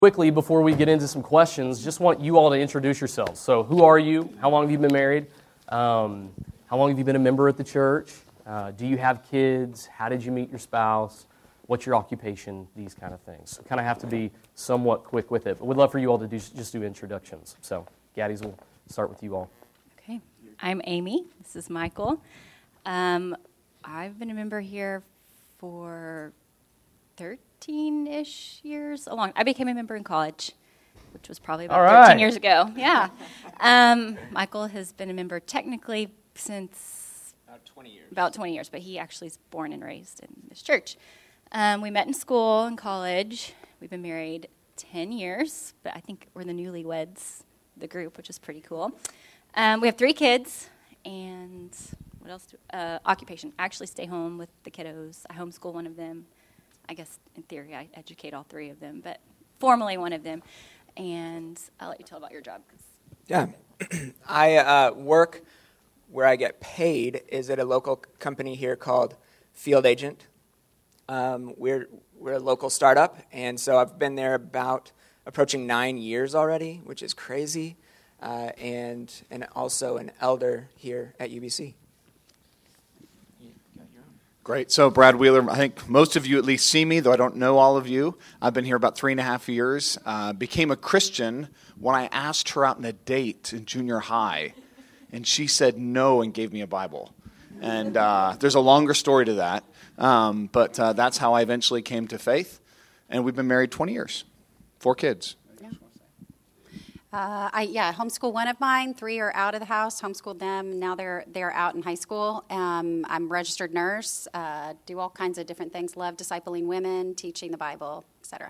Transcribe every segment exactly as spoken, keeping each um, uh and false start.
Quickly, before we get into some questions, just want you all to introduce yourselves. So, who are you? How long have you been married? Um, how long have you been a member at the church? Uh, do you have kids? How did you meet your spouse? What's your occupation? These kind of things. So, kind of have to be somewhat quick with it. But we'd love for you all to do, just do introductions. So, Gaddies, we'll start with you all. Okay. I'm Amy. This is Michael. Um, I've been a member here for thirteen-ish years. Along, I became a member in college, which was probably about right. thirteen years ago. Yeah. Um, Michael has been a member technically since about twenty years. About twenty years, but he actually is born and raised in this church. Um, we met in school in college. We've been married ten years, but I think we're the newlyweds, the group, which is pretty cool. Um, we have three kids, and what else? Do, uh, occupation. I actually stay home with the kiddos. I homeschool one of them. I guess in theory I educate all three of them, but formally one of them. And I'll let you tell about your job. Yeah. I uh, work where I get paid is at a local company here called Field Agent. Um, we're we're a local startup, and so I've been there about approaching nine years already, which is crazy, uh, and and also an elder here at U B C. Great. So, Brad Wheeler, I think most of you at least see me, though I don't know all of you. I've been here about three and a half years. Uh, became a Christian when I asked her out on a date in junior high, and she said no and gave me a Bible. And uh, there's a longer story to that, um, but uh, that's how I eventually came to faith. And we've been married twenty years, four kids. Uh, I yeah, homeschool one of mine. Three are out of the house. Homeschooled them. Now they're they're out in high school. Um, I'm a registered nurse. Uh, do all kinds of different things. Love discipling women, teaching the Bible, et cetera.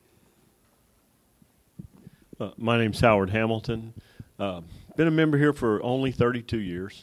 Uh, my name's Howard Hamilton. Uh, been a member here for only thirty-two years,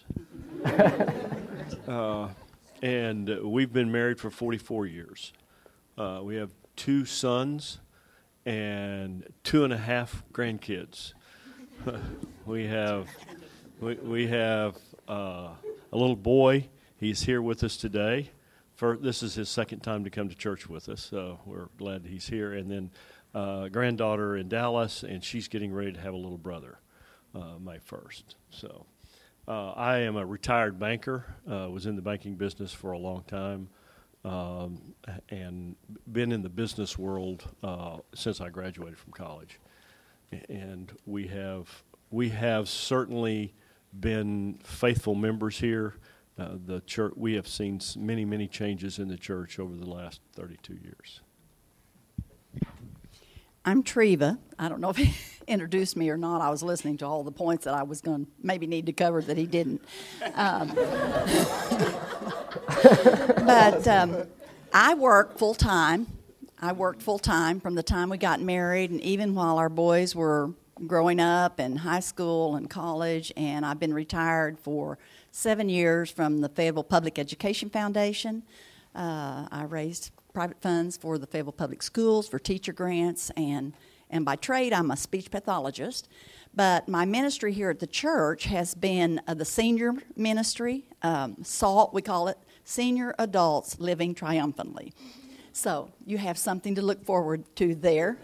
uh, and we've been married for forty-four years. Uh, we have two sons and two and a half grandkids. we have we, we have uh, a little boy. He's here with us today. For, this is his second time to come to church with us, so we're glad he's here. And then uh, granddaughter in Dallas, and she's getting ready to have a little brother uh, May first. So uh, I am a retired banker, uh, was in the banking business for a long time. Um, and been in the business world uh, since I graduated from college, and we have we have certainly been faithful members here. Uh, the church we have seen many many changes in the church over the last thirty-two years. I'm Treva. I don't know if he introduced me or not. I was listening to all the points that I was going to maybe need to cover that he didn't. Um, but um, I work full-time. I worked full-time from the time we got married, and even while our boys were growing up in high school and college, and I've been retired for seven years from the Fayetteville Public Education Foundation. Uh, I raised private funds for the Fayetteville Public Schools, for teacher grants, and, and by trade I'm a speech pathologist. But my ministry here at the church has been uh, the senior ministry, um, SALT we call it, Senior Adults Living Triumphantly. So you have something to look forward to there.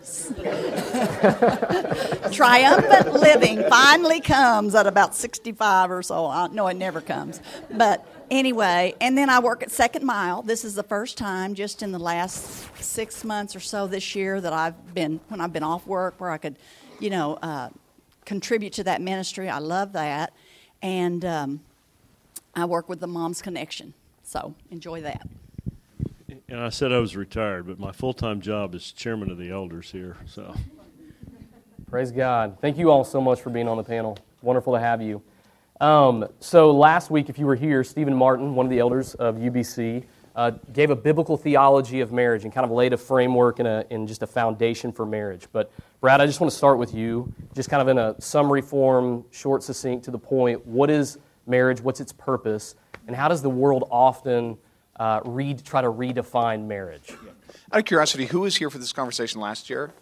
Triumphant living finally comes at about sixty-five or so. I, no, it never comes. But anyway, and then I work at Second Mile. This is the first time just in the last six months or so this year that I've been, when I've been off work, where I could, you know, uh, contribute to that ministry. I love that. And um, I work with the Moms Connection. So enjoy that. And I said I was retired, but my full-time job is chairman of the elders here. So, praise God. Thank you all so much for being on the panel. Wonderful to have you. Um, so last week, if you were here, Stephen Martin, one of the elders of U B C, uh, gave a biblical theology of marriage and kind of laid a framework and, a, and just a foundation for marriage. But Brad, I just want to start with you, just kind of in a summary form, short, succinct, to the point. What is marriage? What's its purpose? And how does the world often uh, read, try to redefine marriage? Yeah. Out of curiosity, who was here for this conversation last year?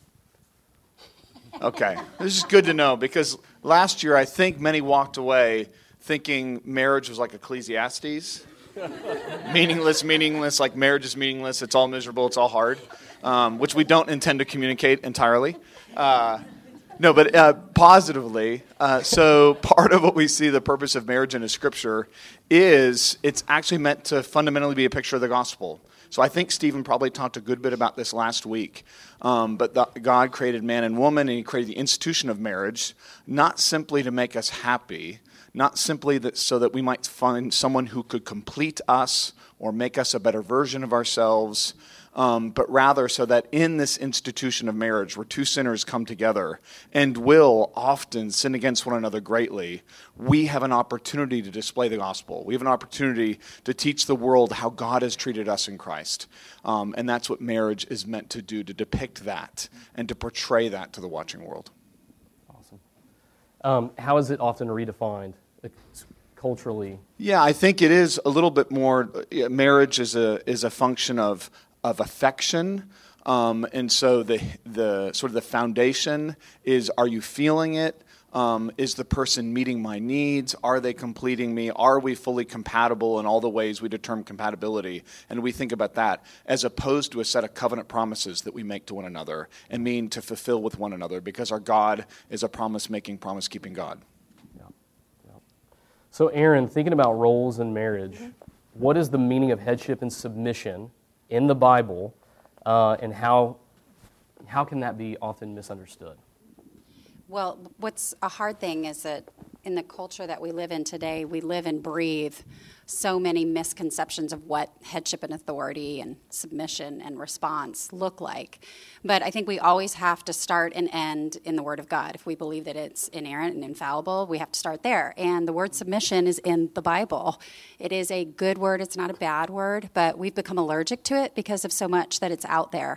Okay. This is good to know, because last year I think many walked away thinking marriage was like Ecclesiastes. meaningless, meaningless, like marriage is meaningless, it's all miserable, it's all hard. um, which we don't intend to communicate entirely. Uh, no, but uh, positively. Uh, so part of what we see the purpose of marriage in a Scripture is it's actually meant to fundamentally be a picture of the gospel. So I think Stephen probably talked a good bit about this last week. Um, but the, God created man and woman, and he created the institution of marriage, not simply to make us happy, not simply that so that we might find someone who could complete us or make us a better version of ourselves, um, but rather so that in this institution of marriage, where two sinners come together and will often sin against one another greatly, we have an opportunity to display the gospel. We have an opportunity to teach the world how God has treated us in Christ. Um, and that's what marriage is meant to do, to depict that and to portray that to the watching world. Awesome. Um, how is it often redefined culturally? Yeah, I think it is a little bit more. Marriage is a is a function of of affection, um, and so the the sort of the foundation is: are you feeling it? Um, is the person meeting my needs? Are they completing me? Are we fully compatible in all the ways we determine compatibility? And we think about that as opposed to a set of covenant promises that we make to one another and mean to fulfill with one another, because our God is a promise-making, promise-keeping God. Yeah. Yeah. So Aaron, thinking about roles in marriage, what is the meaning of headship and submission in the Bible, uh, and how how can that be often misunderstood? Well, what's a hard thing is that in the culture that we live in today, we live and breathe so many misconceptions of what headship and authority and submission and response look like. But I think we always have to start and end in the Word of God. If we believe that it's inerrant and infallible, we have to start there. And the word submission is in the Bible. It is a good word. It's not a bad word, but we've become allergic to it because of so much that it's out there.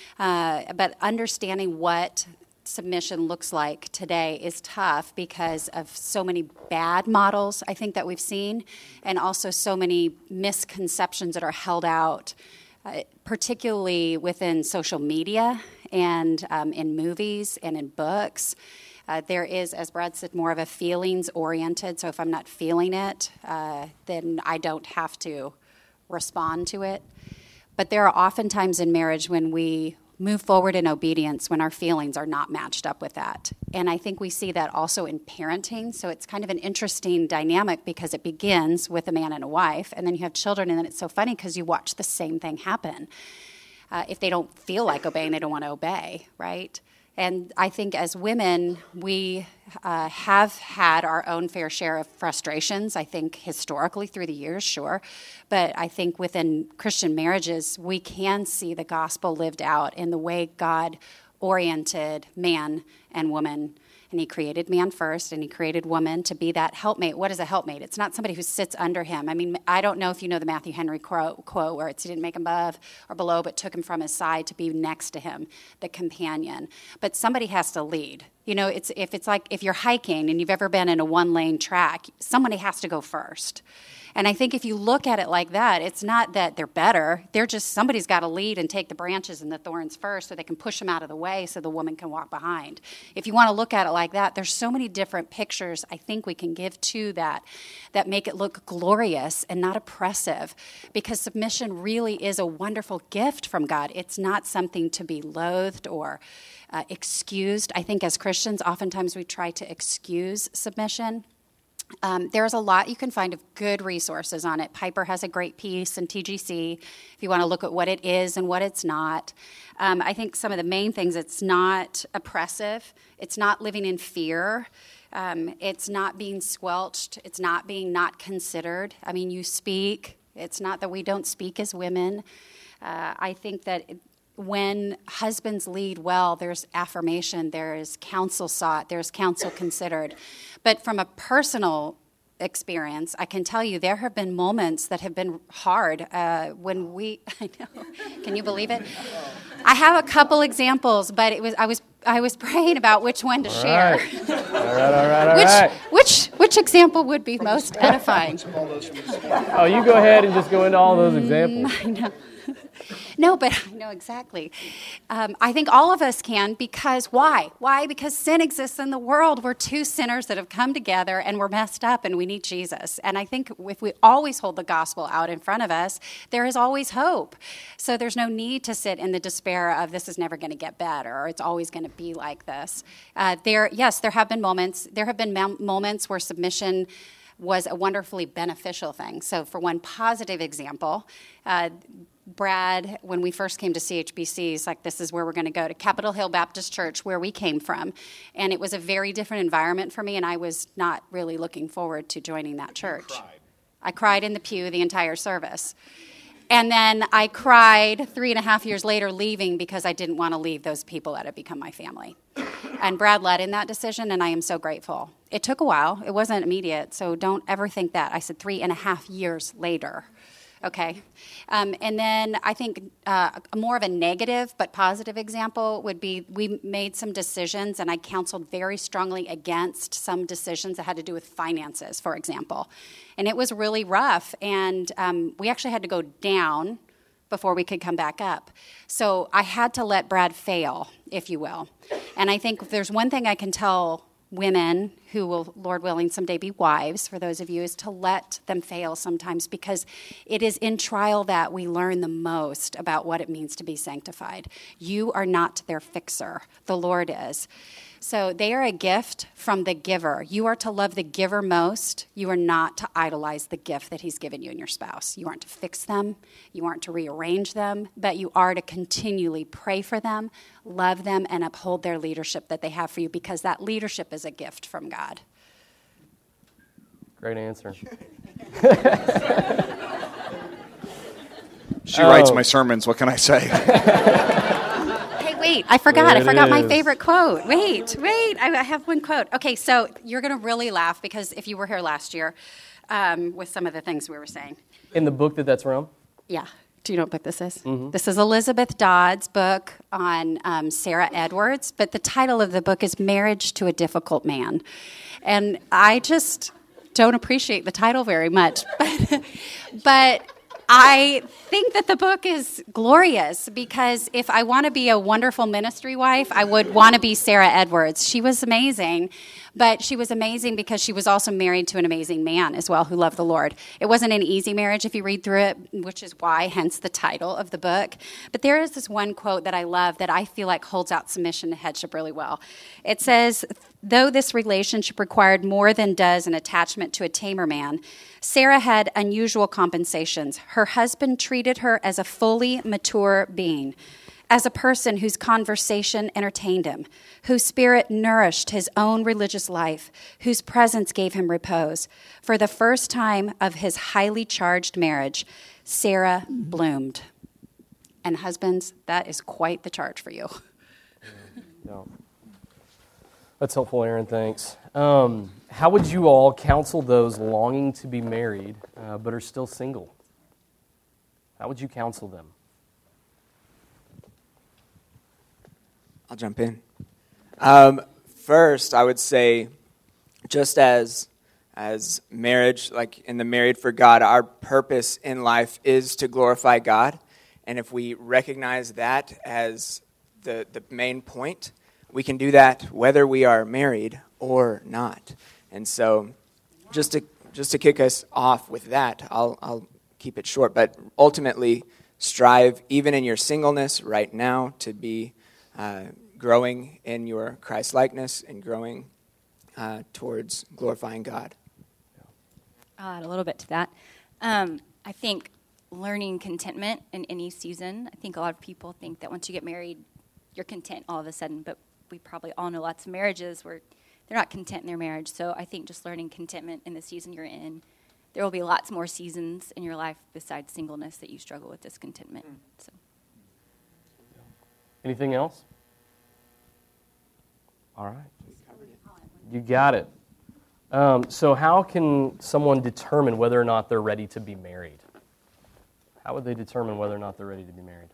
Uh, but understanding what submission looks like today is tough because of so many bad models, I think, that we've seen, and also so many misconceptions that are held out, uh, particularly within social media and um, in movies and in books. Uh, there is, as Brad said, more of a feelings-oriented, so if I'm not feeling it, uh, then I don't have to respond to it. But there are often times in marriage when we move forward in obedience when our feelings are not matched up with that. And I think we see that also in parenting. So it's kind of an interesting dynamic because it begins with a man and a wife, and then you have children, and then it's so funny because you watch the same thing happen. Uh, if they don't feel like obeying, they don't want to obey, right? And I think as women, we uh, have had our own fair share of frustrations, I think historically through the years, sure. But I think within Christian marriages, we can see the gospel lived out in the way God oriented man and woman. And he created man first, and he created woman to be that helpmate. What is a helpmate? It's not somebody who sits under him. I mean, I don't know if you know the Matthew Henry quote, quote where it's he didn't make him above or below, but took him from his side to be next to him, the companion. But somebody has to lead. You know, it's if it's like if you're hiking and you've ever been in a one-lane track, somebody has to go first. And I think if you look at it like that, it's not that they're better. They're just somebody's got to lead and take the branches and the thorns first so they can push them out of the way so the woman can walk behind. If you want to look at it like that, there's so many different pictures I think we can give to that that make it look glorious and not oppressive, because submission really is a wonderful gift from God. It's not something to be loathed or uh, excused. I think as Christians, oftentimes we try to excuse submission. Um, there's a lot you can find of good resources on it. Piper has a great piece in T G C if you want to look at what it is and what it's not. Um, I think some of the main things, it's not oppressive. It's not living in fear. Um, it's not being squelched. It's not being not considered. I mean, you speak. It's not that we don't speak as women. Uh, I think that it, when husbands lead well, there's affirmation, there's counsel sought, there's counsel considered. But from a personal experience, I can tell you there have been moments that have been hard uh, when we, I know, can you believe it? I have a couple examples, but it was I was I was praying about which one to all share. Right. all right, all right, all which, right. Which which example would be most edifying? Oh, you go ahead and just go into all those examples. I know. No, but I know exactly. Um, I think all of us can because why? Why? Because sin exists in the world. We're two sinners that have come together and we're messed up and we need Jesus. And I think if we always hold the gospel out in front of us, there is always hope. So there's no need to sit in the despair of this is never going to get better or it's always going to be like this. Uh, there, yes, there have been moments. There have been mom- moments where submission was a wonderfully beneficial thing. So for one positive example, uh, Brad, when we first came to C H B C, he's like, this is where we're going to go, to Capitol Hill Baptist Church, where we came from. And it was a very different environment for me, and I was not really looking forward to joining that church. You cried. I cried in the pew the entire service. And then I cried three and a half years later leaving because I didn't want to leave those people that had become my family. And Brad led in that decision, and I am so grateful. It took a while. It wasn't immediate, so don't ever think that. I said three and a half years later. Okay. Um, and then I think uh, more of a negative but positive example would be we made some decisions, and I counseled very strongly against some decisions that had to do with finances, for example. And it was really rough, and um, we actually had to go down before we could come back up. So I had to let Brad fail, if you will. And I think if there's one thing I can tell women who will, Lord willing, someday be wives, for those of you, is to let them fail sometimes, because it is in trial that we learn the most about what it means to be sanctified. You are not their fixer. The Lord is. So they are a gift from the giver. You are to love the giver most. You are not to idolize the gift that he's given you in your spouse. You aren't to fix them. You aren't to rearrange them, but you are to continually pray for them, love them, and uphold their leadership that they have for you, because that leadership is a gift from God. Great answer. She writes my sermons. What can I say? Wait, I forgot. There I forgot it my is. favorite quote. Wait, wait. I I have one quote. Okay, so you're going to really laugh because if you were here last year um, with some of the things we were saying. In the book that that's from? Yeah. Do you know what book this is? Mm-hmm. This is Elizabeth Dodd's book on um, Sarah Edwards, but the title of the book is Marriage to a Difficult Man. And I just don't appreciate the title very much. But, but I think that the book is glorious, because if I want to be a wonderful ministry wife, I would want to be Sarah Edwards. She was amazing, but she was amazing because she was also married to an amazing man as well who loved the Lord. It wasn't an easy marriage if you read through it, which is why, hence the title of the book. But there is this one quote that I love that I feel like holds out submission and headship really well. It says, though this relationship required more than does an attachment to a tamer man, Sarah had unusual compensations. Her husband treated her as a fully mature being, as a person whose conversation entertained him, whose spirit nourished his own religious life, whose presence gave him repose. For the first time of his highly charged marriage, Sarah bloomed. And husbands, that is quite the charge for you. Yeah. That's helpful, Aaron. Thanks. Um, how would you all counsel those longing to be married uh, but are still single? How would you counsel them? I'll jump in. Um, first, I would say, just as as marriage, like in the Married for God, our purpose in life is to glorify God. And if we recognize that as the, the main point, we can do that whether we are married or not. And so just to just to kick us off with that, I'll I'll keep it short, but ultimately strive, even in your singleness right now, to be uh, growing in your Christ-likeness and growing uh, towards glorifying God. I'll add a little bit to that. Um, I think learning contentment in any season. I think a lot of people think that once you get married, you're content all of a sudden, but we probably all know lots of marriages where they're not content in their marriage. So I think just learning contentment in the season you're in. There will be lots more seasons in your life besides singleness that you struggle with discontentment. So. Anything else? All right. You got it. Um, so how can someone determine whether or not they're ready to be married? How would they determine whether or not they're ready to be married?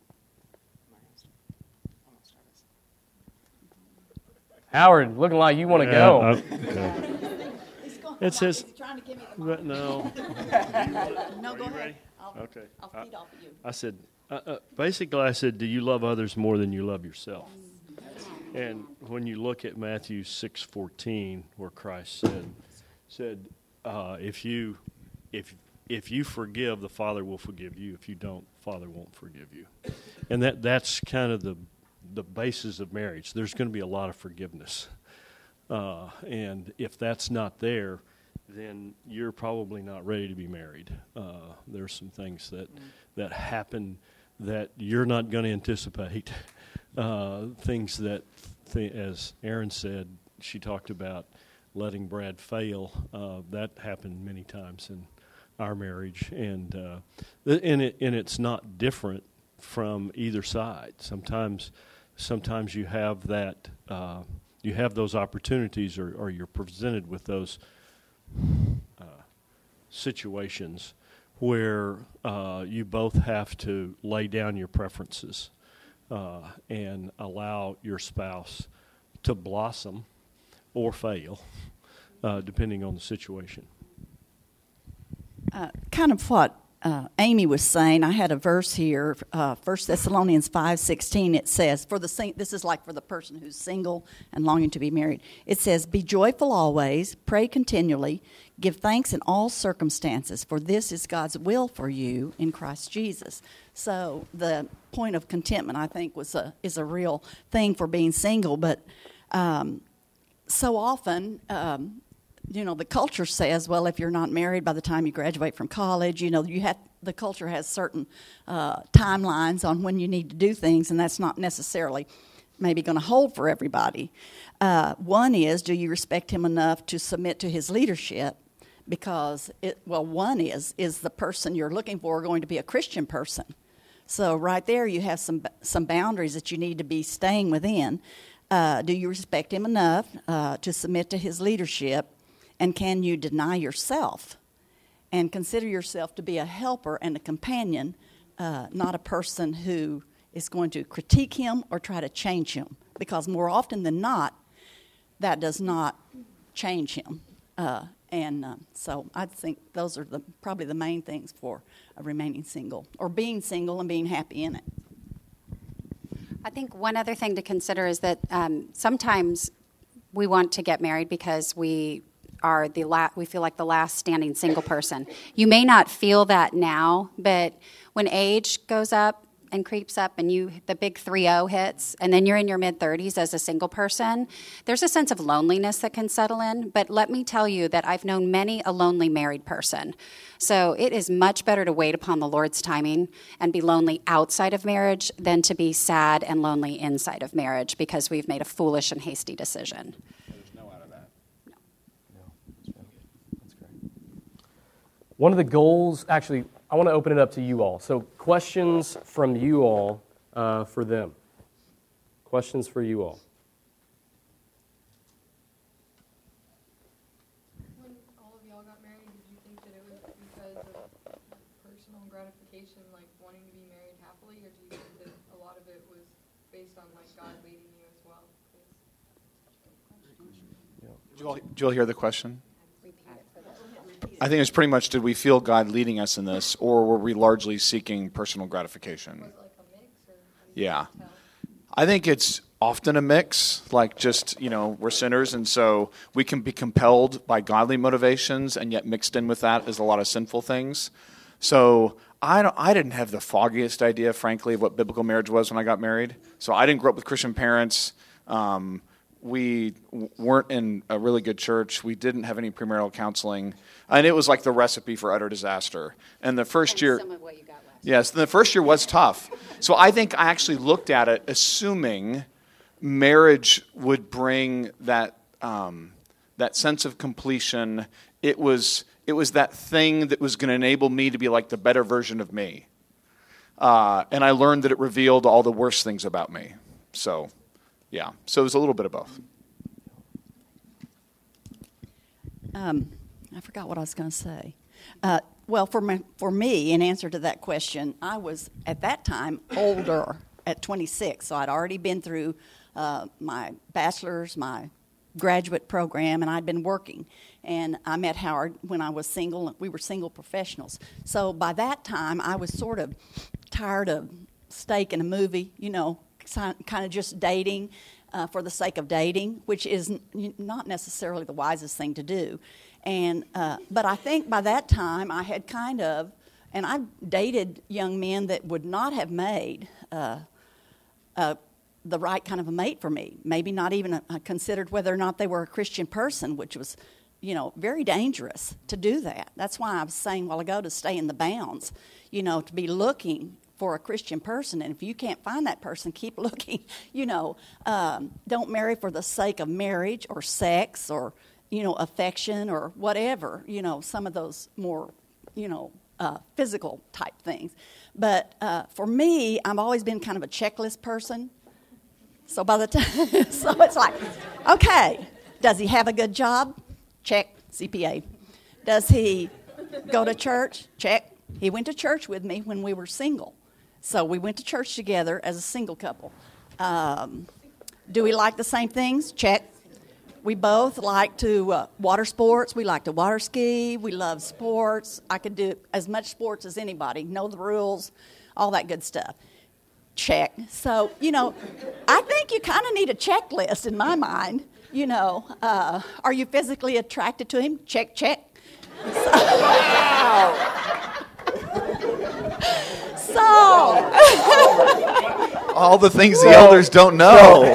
Howard, looking like you want to Yeah, go. uh, yeah. It says, but no. No, go ahead. ready? I'll, Okay. I'll I- feed off of you. I said, uh, uh, basically, I said, do you love others more than you love yourself? And when you look at Matthew six fourteen, where Christ said, said, uh, if you, if if you forgive, the Father will forgive you. If you don't, Father won't forgive you. And that that's kind of the the basis of marriage. There's going to be a lot of forgiveness, uh, and if that's not there, then you're probably not ready to be married. Uh, there's some things that that happen that you're not going to anticipate. Uh, things that, th- as Erin said, she talked about letting Brad fail. Uh, that happened many times in our marriage, and uh, th- and it and it's not different from either side. Sometimes, sometimes you have that uh, you have those opportunities, or, or you're presented with those uh, situations where uh, you both have to lay down your preferences. Uh, and allow your spouse to blossom or fail, uh, depending on the situation. Uh, kind of what uh, Amy was saying, I had a verse here, uh, First Thessalonians five sixteen. It says, "For the sing- this is like for the person who's single and longing to be married. It says, be joyful always, pray continually, give thanks in all circumstances, for this is God's will for you in Christ Jesus." So the point of contentment, I think, was a is a real thing for being single. But um, so often, um, you know, the culture says, well, if you're not married by the time you graduate from college, you know, you have the culture has certain uh, timelines on when you need to do things, and that's not necessarily maybe going to hold for everybody. Uh, one is, do you respect him enough to submit to his leadership? Because, it, well, one is, is the person you're looking for going to be a Christian person? So right there you have some some boundaries that you need to be staying within. Uh, do you respect him enough uh, to submit to his leadership? And can you deny yourself and consider yourself to be a helper and a companion, uh, not a person who is going to critique him or try to change him? Because more often than not, that does not change him. Uh, and uh, so I think those are the probably the main things for uh, remaining single, or being single and being happy in it. I think one other thing to consider is that um, sometimes we want to get married because we are the la- we feel like the last standing single person. You may not feel that now, but when age goes up and creeps up and you the big three oh hits, and then you're in your mid-thirties as a single person, there's a sense of loneliness that can settle in. But let me tell you that I've known many a lonely married person. So it is much better to wait upon the Lord's timing and be lonely outside of marriage than to be sad and lonely inside of marriage because we've made a foolish and hasty decision. One of the goals, actually, I want to open it up to you all. So questions from you all uh, for them. Questions for you all. When all of y'all got married, did you think that it was because of personal gratification, like wanting to be married happily, or do you think that a lot of it was based on like God leading you as well? Did you all, did you all hear the question? I think it's pretty much, did we feel God leading us in this, or were we largely seeking personal gratification? Was it like a mix, or how do you Yeah. tell? I think it's often a mix, like just, you know, we're sinners, and so we can be compelled by godly motivations, and yet mixed in with that is a lot of sinful things. So I, don't, I didn't have the foggiest idea, frankly, of what biblical marriage was when I got married. So I didn't grow up with Christian parents. Um, we w- weren't in a really good church. We didn't have any premarital counseling. And it was like the recipe for utter disaster. And the first And year... some of what you got last. Yes, the first year was tough. So I think I actually looked at it assuming marriage would bring that um, that sense of completion. It was it was that thing that was going to enable me to be like the better version of me. Uh, and I learned that it revealed all the worst things about me. So, yeah. So it was a little bit of both. Um, I forgot what I was going to say. Uh, well, for me, for me, in answer to that question, I was at that time older, at twenty-six, so I'd already been through uh, my bachelor's, my graduate program, and I'd been working. And I met Howard when I was single. We were single professionals. So by that time, I was sort of tired of steak in a movie, you know, kind of just dating uh, for the sake of dating, which is n- not necessarily the wisest thing to do. And uh, but I think by that time I had kind of, and I dated young men that would not have made uh, uh, the right kind of a mate for me. Maybe not even uh, considered whether or not they were a Christian person, which was, you know, very dangerous to do that. That's why I was saying a while ago to stay in the bounds, you know, to be looking for a Christian person. And if you can't find that person, keep looking. You know, um, don't marry for the sake of marriage or sex or, you know, affection or whatever, you know, some of those more, you know, uh, physical type things. But uh, for me, I've always been kind of a checklist person. So by the time, so it's like, okay, does he have a good job? Check, C P A. Does he go to church? Check. He went to church with me when we were single. So we went to church together as a single couple. Um, do we like the same things? Check. We both like to uh, water sports. We like to water ski. We love sports. I could do as much sports as anybody, know the rules, all that good stuff. Check. So, you know, I think you kind of need a checklist in my mind. You know, uh, are you physically attracted to him? Check, check. So, so all the things the elders don't know.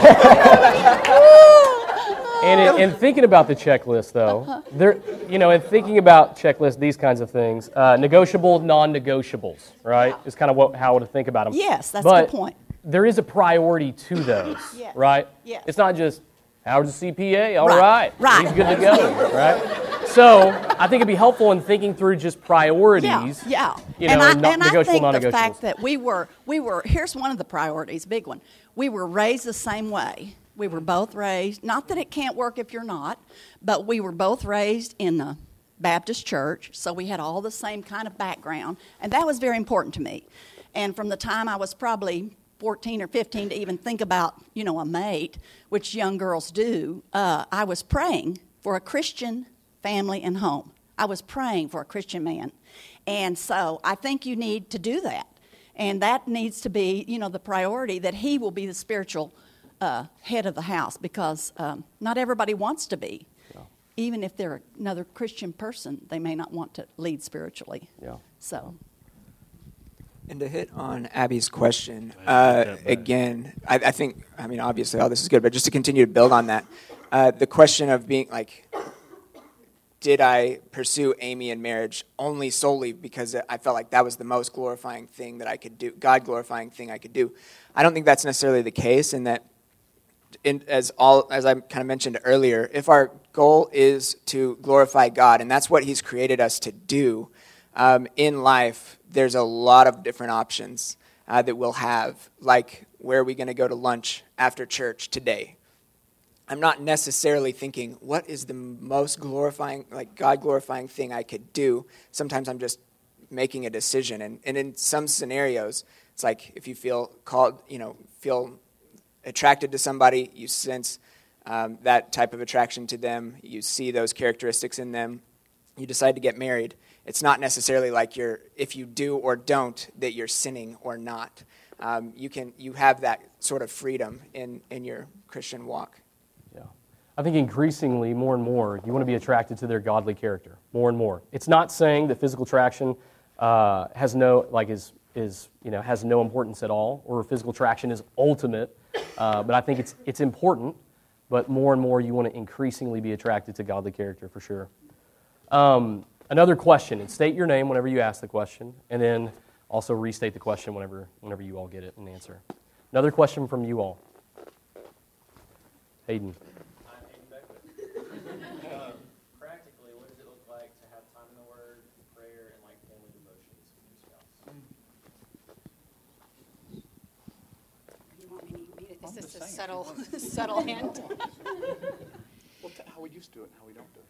And in, in thinking about the checklist, though, there, you know, in thinking about checklists, these kinds of things, uh, negotiable, non-negotiables, right, is kind of what, how to think about them. Yes, that's but a good point. There is a priority to those, Yes. right? Yes. It's not just, how's the C P A? All Right, right. right. He's good to go, right? So I think it'd be helpful in thinking through just priorities. Yeah, yeah. You know, and I, and not and I negotiable, think the non-negotiables. fact that we were, we were, here's one of the priorities, big one. We were raised the same way. We were both raised, not that it can't work if you're not, but we were both raised in the Baptist church, so we had all the same kind of background, and that was very important to me. And from the time I was probably fourteen or fifteen to even think about, you know, a mate, which young girls do, uh, I was praying for a Christian family and home. I was praying for a Christian man. And so I think you need to do that. And that needs to be, you know, the priority, that he will be the spiritual uh, head of the house, because um, not everybody wants to be. Yeah. Even if they're another Christian person, they may not want to lead spiritually. Yeah. So. And to hit on Abby's question, uh, again, I, I think, I mean, obviously all this is good, but just to continue to build on that, uh, the question of being like, did I pursue Amy in marriage only solely because I felt like that was the most glorifying thing that I could do, God-glorifying thing I could do? I don't think that's necessarily the case, in that, in, as all as I kind of mentioned earlier, if our goal is to glorify God, and that's what He's created us to do, um, in life, there's a lot of different options uh, that we'll have, like where are we going to go to lunch after church today? I'm not necessarily thinking, what is the most glorifying, like God-glorifying thing I could do? Sometimes I'm just making a decision. And, and in some scenarios, it's like if you feel called, you know, feel attracted to somebody, you sense um, that type of attraction to them, you see those characteristics in them, you decide to get married. It's not necessarily like you're, if you do or don't, that you're sinning or not. Um, you can, you have that sort of freedom in, in your Christian walk. Yeah. I think increasingly, more and more, you want to be attracted to their godly character, more and more. It's not saying that physical attraction uh, has no, like, is, is, you know, has no importance at all, or physical attraction is ultimate, uh, but I think it's, it's important, but more and more you want to increasingly be attracted to godly character, for sure. Um, another question, and state your name whenever you ask the question, and then also restate the question whenever, whenever you all get it and answer. Another question from you all. Hayden. I'm Hayden Beckwith. um, practically, what does it look like to have time in the Word, prayer, and like family devotions with your spouse? You want me to read it? This is a subtle, subtle hint. Well, how we used to do it and how we don't do it.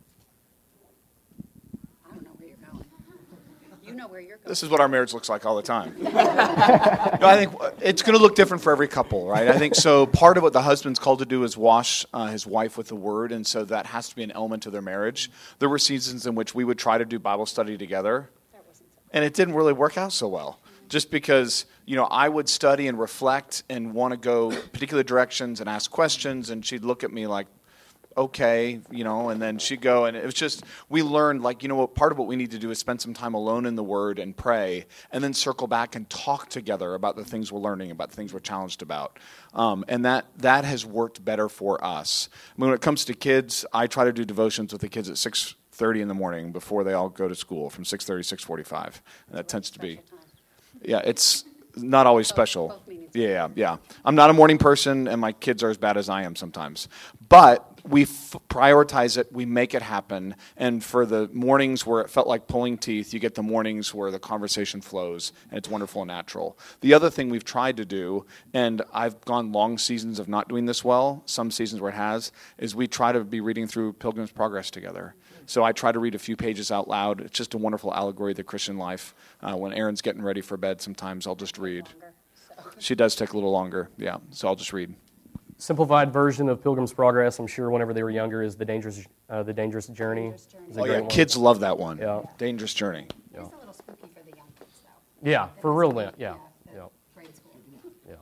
I don't know where you're going. You know where you're going. This is what our marriage looks like all the time. No, I think it's going to look different for every couple, right? I think so. Part of what the husband's called to do is wash uh, his wife with the Word, and so that has to be an element of their marriage. There were seasons in which we would try to do Bible study together, and it didn't really work out so well. just because, you know, I would study and reflect and want to go particular directions and ask questions, and she'd look at me like, okay, you know, and then she'd go, and it was just, we learned, like, you know what, part of what we need to do is spend some time alone in the Word and pray, and then circle back and talk together about the things we're learning, about the things we're challenged about. Um, and that that has worked better for us. I mean, when it comes to kids, I try to do devotions with the kids at six thirty in the morning before they all go to school, from six thirty to six forty-five. And that tends to be, yeah, it's not always special. Yeah, yeah. I'm not a morning person, and my kids are as bad as I am sometimes. But we f- prioritize it, we make it happen, and for the mornings where it felt like pulling teeth, you get the mornings where the conversation flows, and it's wonderful and natural. The other thing we've tried to do, and I've gone long seasons of not doing this well, some seasons where it has, is we try to be reading through Pilgrim's Progress together. So I try to read a few pages out loud. It's just a wonderful allegory of the Christian life. Uh, when Erin's getting ready for bed, sometimes I'll just read. She does take a little longer, yeah, so I'll just read. Simplified version of Pilgrim's Progress, I'm sure whenever they were younger, is The Dangerous uh, the Dangerous Journey. Dangerous Journey. Is a Oh, great yeah, one. kids love that one. Yeah. Dangerous Journey. It's a little spooky for the young kids, though. Yeah, for That real, is yeah, neat, yeah, the yeah, grade school. yeah.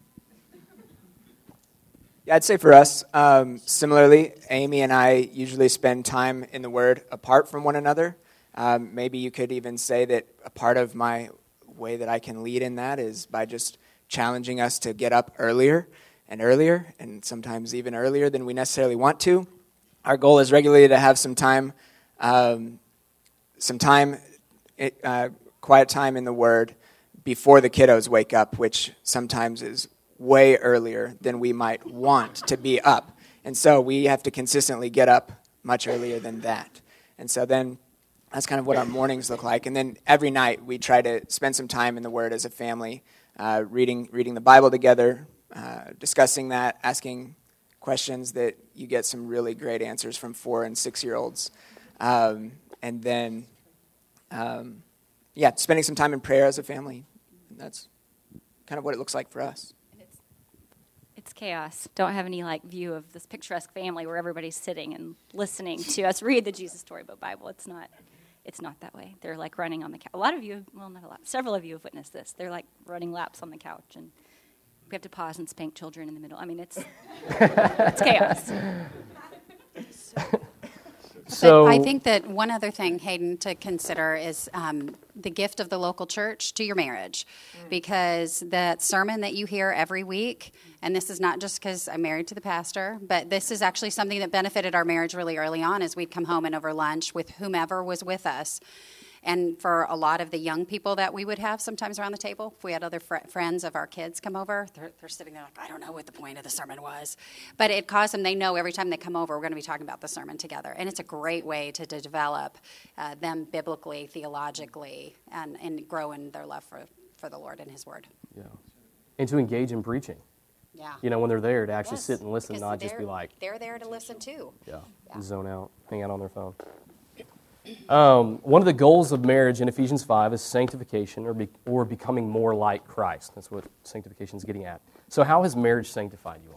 Yeah, I'd say for us, um, similarly, Amy and I usually spend time in the Word apart from one another. Um, maybe you could even say that a part of my way that I can lead in that is by just challenging us to get up earlier and earlier, and sometimes even earlier than we necessarily want to. Our goal is regularly to have some time, um, some time, uh, quiet time in the Word before the kiddos wake up, which sometimes is way earlier than we might want to be up. And so we have to consistently get up much earlier than that. And so then that's kind of what our mornings look like. And then every night we try to spend some time in the Word as a family, uh, reading reading the Bible together, uh, discussing that, asking questions that you get some really great answers from four and six-year-olds. Um, and then, um, yeah, spending some time in prayer as a family. And that's kind of what it looks like for us. It's chaos. Don't have any like view of this picturesque family where everybody's sitting and listening to us read the Jesus Storybook Bible. It's not. It's not that way. They're like running on the couch. A lot of you, well, not a lot. Several of you have witnessed this. They're like running laps on the couch, and we have to pause and spank children in the middle. I mean, it's it's chaos. So But I think that one other thing, Hayden, to consider is um, the gift of the local church to your marriage. Mm. Because that sermon that you hear every week, and this is not just because I'm married to the pastor, but this is actually something that benefited our marriage really early on as we'd come home and over lunch with whomever was with us. And for a lot of the young people that we would have sometimes around the table, if we had other fr- friends of our kids come over, they're, they're sitting there like, I don't know what the point of the sermon was. But it caused them, they know every time they come over, we're going to be talking about the sermon together. And it's a great way to, to develop uh, them biblically, theologically, and, and grow in their love for, for the Lord and His Word. yeah, and to engage in preaching. Yeah. You know, when they're there, to actually Yes, sit and listen, because not just be they're- like, They're there to listen too. yeah, Yeah. zone out, hang out on their phone. Um, one of the goals of marriage in Ephesians five is sanctification, or be, or becoming more like Christ. That's what sanctification is getting at. So how has marriage sanctified you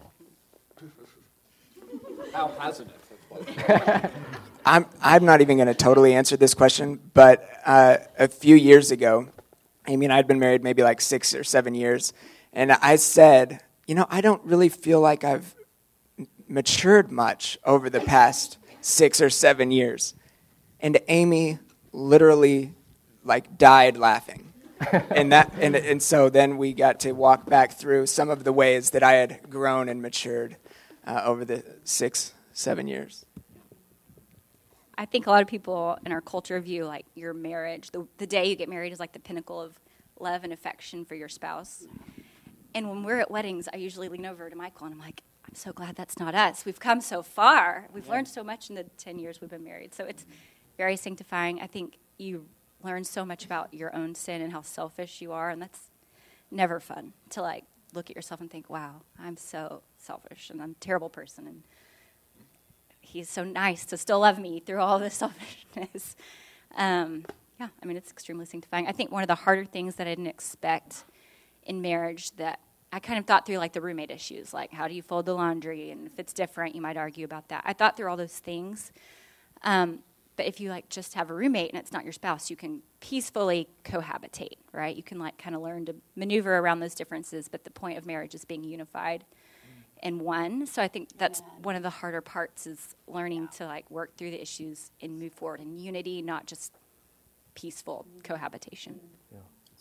all? How hasn't it? I'm I'm not even going to totally answer this question, but uh, a few years ago, Amy and I had been married maybe like six or seven years, and I said, you know, I don't really feel like I've matured much over the past six or seven years. And Amy literally like died laughing. and that and and so then we got to walk back through some of the ways that I had grown and matured uh, over the six, seven years. I think a lot of people in our culture view like your marriage, the, the day you get married is like the pinnacle of love and affection for your spouse. And when we're at weddings, I usually lean over to Michael and I'm like, I'm so glad that's not us. We've come so far. We've learned so much in the ten years we've been married. So it's very sanctifying. I think you learn so much about your own sin and how selfish you are, and that's never fun to like look at yourself and think, wow, I'm so selfish and I'm a terrible person, and he's so nice to still love me through all this selfishness. Um, yeah, I mean, it's extremely sanctifying. I think one of the harder things that I didn't expect in marriage that I kind of thought through, like the roommate issues, like how do you fold the laundry, and if it's different, you might argue about that. I thought through all those things. Um, But if you like just have a roommate and it's not your spouse, you can peacefully cohabitate, right? You can like kind of learn to maneuver around those differences, but the point of marriage is being unified in one. So I think that's yeah. one of the harder parts is learning yeah. to like work through the issues and move forward in unity, not just peaceful mm-hmm. cohabitation. Yeah.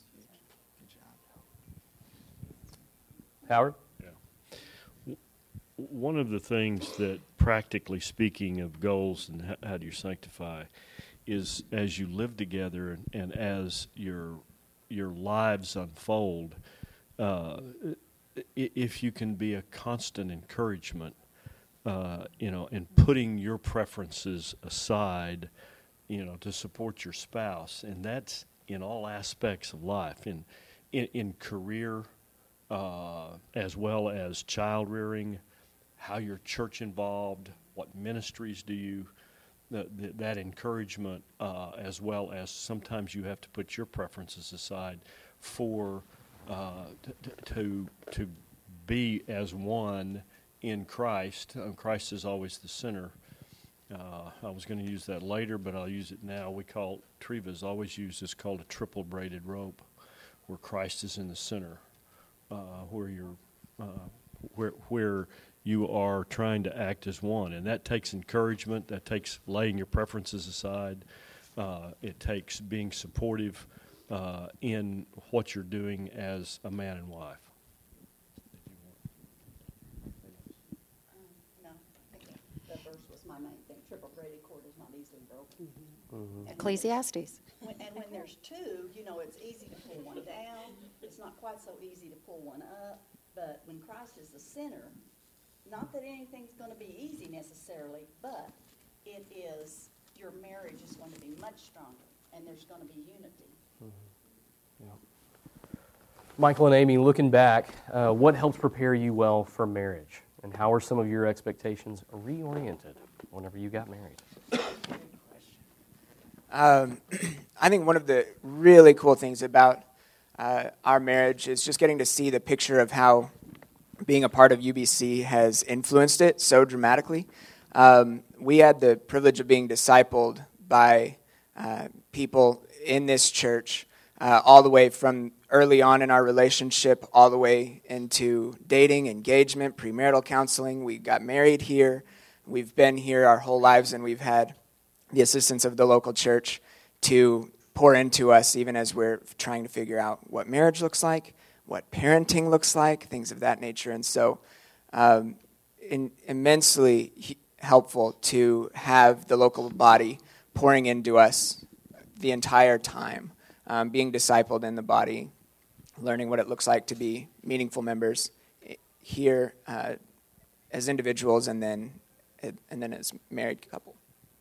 Howard? Yeah. One of the things that, practically speaking of goals and how do you sanctify, is as you live together and, and as your your lives unfold, uh, if you can be a constant encouragement, uh, you know, in putting your preferences aside, you know, to support your spouse, and that's in all aspects of life, in in, in career, uh, as well as child rearing, how you're church involved, what ministries do you, the, the, that encouragement, uh, as well as sometimes you have to put your preferences aside for uh, t- to to be as one in Christ. Uh, Christ is always the center. Uh, I was going to use that later, but I'll use it now. We call, Treva's always used, it's called a triple braided rope, where Christ is in the center, uh, where you're, uh, where where you are trying to act as one, and that takes encouragement. That takes laying your preferences aside. Uh, it takes being supportive uh, in what you're doing as a man and wife. My main thing. Triple braided cord is not easily broken. Mm-hmm. Mm-hmm. Ecclesiastes. When, and when there's two, you know, it's easy to pull one down. It's not quite so easy to pull one up. But when Christ is the center, not that anything's going to be easy necessarily, but it is, your marriage is going to be much stronger, and there's going to be unity. Mm-hmm. Yeah. Michael and Amy, looking back, uh, what helps prepare you well for marriage? And how are some of your expectations reoriented whenever you got married? Um, I think one of the really cool things about uh, our marriage is just getting to see the picture of how being a part of U B C has influenced it so dramatically. Um, we had the privilege of being discipled by uh, people in this church uh, all the way from early on in our relationship, all the way into dating, engagement, premarital counseling. We got married here. We've been here our whole lives, and we've had the assistance of the local church to pour into us, even as we're trying to figure out what marriage looks like, what parenting looks like, things of that nature. And so um, in, immensely he- helpful to have the local body pouring into us the entire time, um, being discipled in the body, learning what it looks like to be meaningful members here uh, as individuals and then and then as married couple.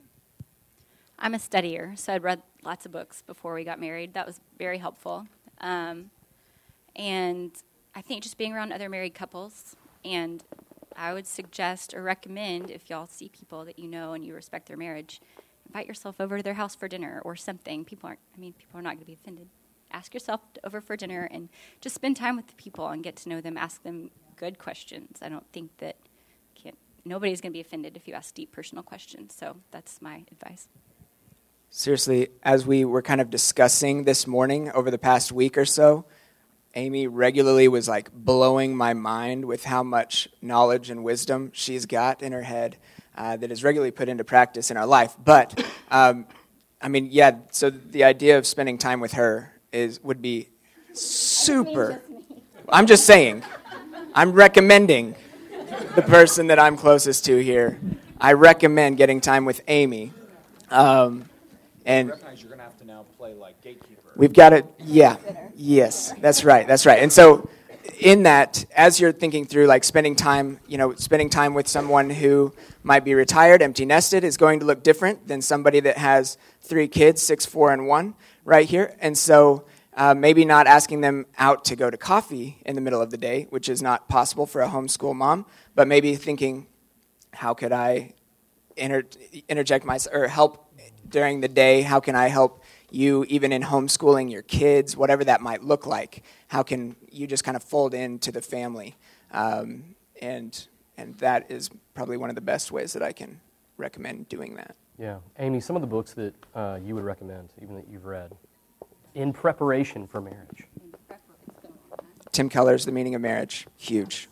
I'm a studier, so I'd read lots of books before we got married. That was very helpful. Um, and I think just being around other married couples, and I would suggest or recommend, if y'all see people that you know and you respect their marriage, invite yourself over to their house for dinner or something. People aren't, I mean, people are not going to be offended. Ask yourself over for dinner and just spend time with the people and get to know them. Ask them good questions. I don't think that can't, nobody's going to be offended if you ask deep personal questions. So that's my advice. Seriously, as we were kind of discussing this morning over the past week or so, Amy regularly was like blowing my mind with how much knowledge and wisdom she's got in her head uh, that is regularly put into practice in our life. But, um, I mean, yeah, so the idea of spending time with her is would be super. I'm just saying. I'm recommending the person that I'm closest to here. I recommend getting time with Amy. Um, and I recognize you're going to have to now play like gatekeeper. We've got to, yeah, yes, that's right, that's right. And so in that, as you're thinking through like spending time, you know, spending time with someone who might be retired, empty nested, is going to look different than somebody that has three kids, six, four, and one right here. And so uh, maybe not asking them out to go to coffee in the middle of the day, which is not possible for a homeschool mom, but maybe thinking, how could I inter- interject my, or help during the day? How can I help you even in homeschooling your kids, whatever that might look like? How can you just kind of fold into the family? Um, and and that is probably one of the best ways that I can recommend doing that. Yeah. Amy, some of the books that uh, you would recommend, even that you've read, in preparation for marriage. Tim Keller's The Meaning of Marriage. Huge.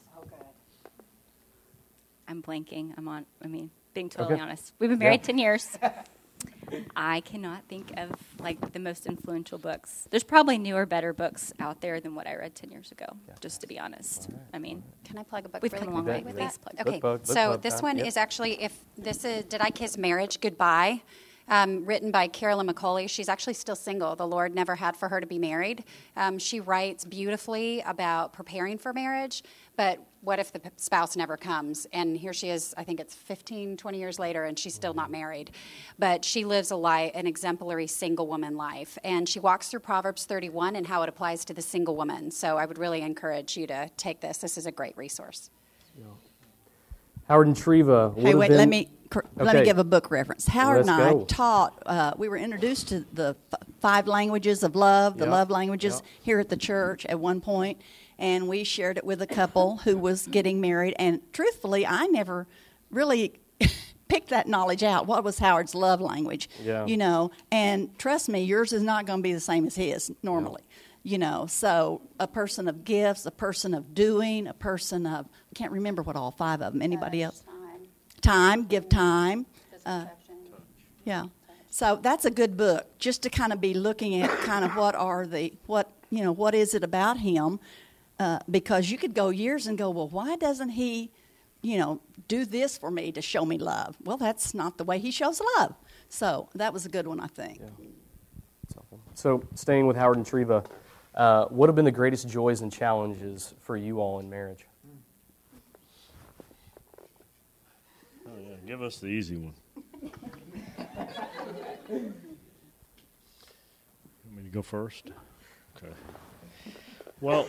I'm blanking. I'm on, I mean, being totally Okay. honest. We've been married Yeah. ten years. I cannot think of, like, the most influential books. There's probably newer, better books out there than what I read ten years ago, Yeah. just to be honest. I mean, Can I plug a book We've really come a long quickly way. with Please that? plug. Okay, Book bug- book so bug this time. one Yep. is actually, if this is Did I Kiss Marriage Goodbye? Um, written by Carolyn McCauley. She's actually still single. The Lord never had for her to be married. Um, she writes beautifully about preparing for marriage, but what if the p- spouse never comes? And here she is, I think it's fifteen, twenty years later, and she's still not married. But she lives a life, an exemplary single woman life. And she walks through Proverbs thirty-one and how it applies to the single woman. So I would really encourage you to take this. This is a great resource. Howard and Treva. would Hey, have wait, been- let me cr- let me Okay. give a book reference. Howard Let's and I go. taught, uh, we were introduced to the f- five languages of love, the Yep. love languages Yep. here at the church at one point, and we shared it with a couple who was getting married. And truthfully, I never really picked that knowledge out. What was Howard's love language? Yeah. You know, and trust me, yours is not going to be the same as his normally. You know, so a person of gifts, a person of doing, a person of, I can't remember what all five of them, anybody else? Time, give time. Uh, yeah. So that's a good book, just to kind of be looking at kind of what are the, what, you know, what is it about him? Uh, because you could go years and go, well, why doesn't he, you know, do this for me to show me love? Well, that's not the way he shows love. So that was a good one, I think. Yeah. So, staying with Howard and Treva, uh, what have been the greatest joys and challenges for you all in marriage? Oh, yeah. Give us the easy one. Want me to go first? Okay. Well,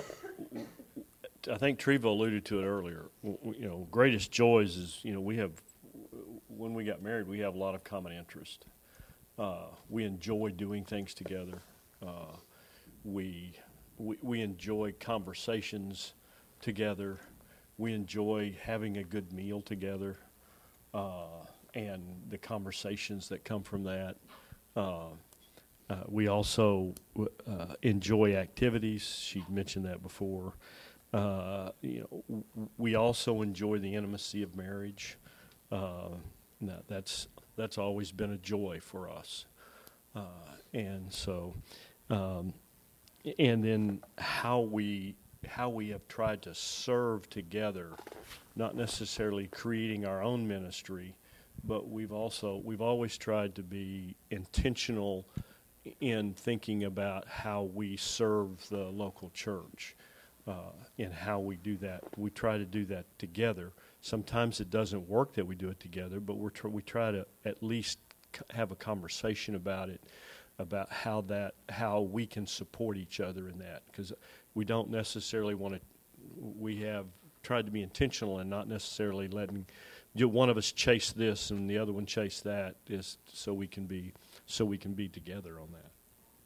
I think Treva alluded to it earlier. W- You know, greatest joys is, you know, we have, when we got married, we have a lot of common interest. Uh, we enjoy doing things together. Uh, we, we we enjoy conversations together. We enjoy having a good meal together, uh, and the conversations that come from that. Uh, uh, we also uh, enjoy activities. She mentioned that before. Uh, you know, w- we also enjoy the intimacy of marriage. Uh, that, that's that's always been a joy for us, uh, and so, um, and then how we how we have tried to serve together, not necessarily creating our own ministry, but we've also we've always tried to be intentional in thinking about how we serve the local church. Uh, and how we do that. We try to do that together. Sometimes it doesn't work that we do it together, but we're tr- we try to at least c- have a conversation about it, about how that how we can support each other in that, because we don't necessarily want to. We have tried to be intentional and not necessarily letting you, one of us chase this and the other one chase that, is so we can be so we can be together on that.